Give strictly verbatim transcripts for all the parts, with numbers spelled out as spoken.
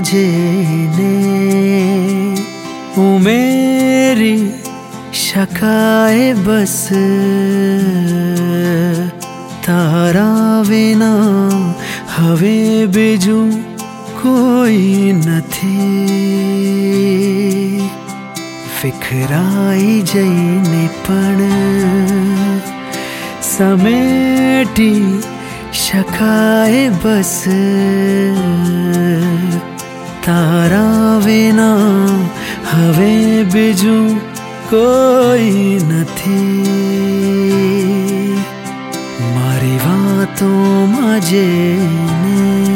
જેને ઉમેરી શકાય બસ તારા વિના હવે બીજું કોઈ નથી વિખરાઈ જઈને પણ સમેટી શકાય બસ તારા વિના હવે બીજું કોઈ નથી મારી વાતોમાં જેને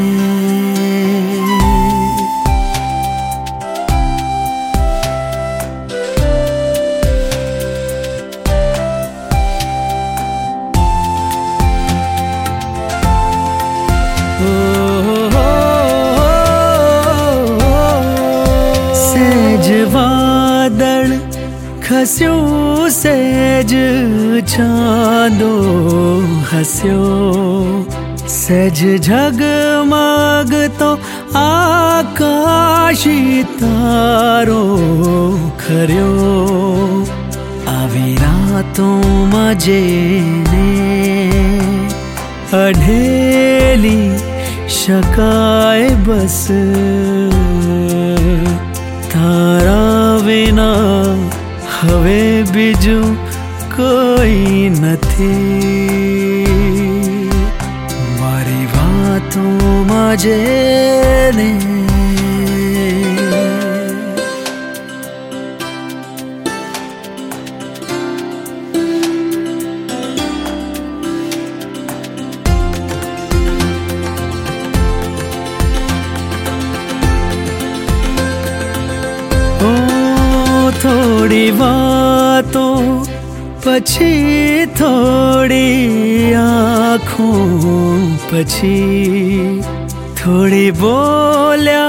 सेज वादळ खस्यो सेज चांदो हस्यो सेज झगमगतो आकाशी तारो खर्यो आवी रातों जेने अढेली शकाय बस तारा विना हवे बीजू कोई नहीं मारी बातों में जेने थोड़ी बातों पछी थोड़ी आँखों पछी थोड़ी बोल्या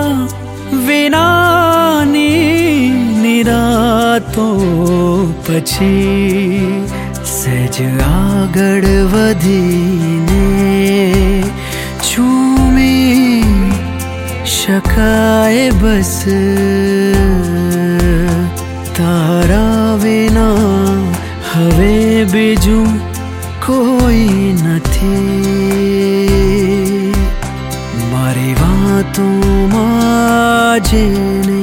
विनानी निरातों पछी सहज आगड़ वधीने चूमी शकाय बस तारा विना हवे बीजू कोई नहीं मारी बातों में जेने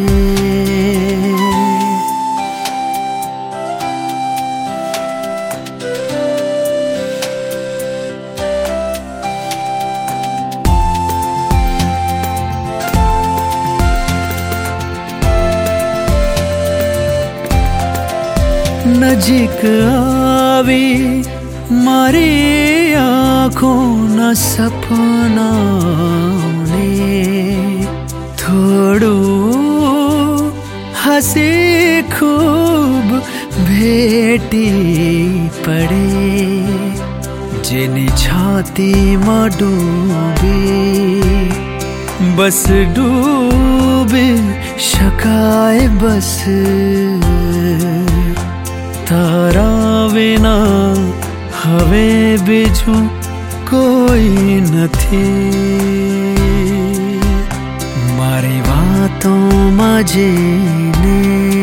नजीक आवी मारी आँखों न सपना ने थोड़ू हंसी खूब भेटी पड़े जिनी छाती में डूबी बस डूबे शकाय बस तारा विना हवे बीजू कोई नहीं मारी बातों में जेने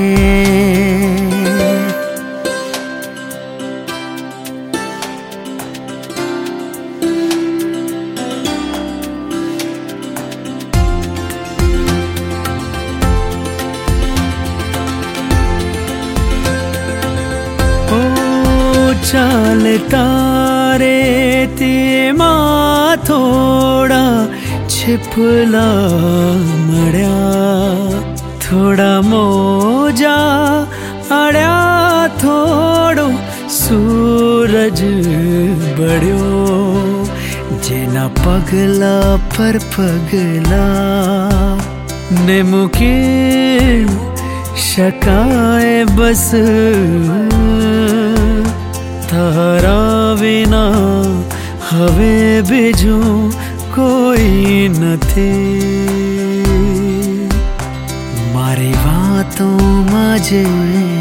चाल तारे तेमा थोड़ा छिपला मड़या थोड़ा मोजा अड़या थोड़ो सूरज बड़्यो जेना पगला पर पगला ने मुकिन शकाय बस तारा विना हवे बीजू कोई नहीं मारी बातों में जेने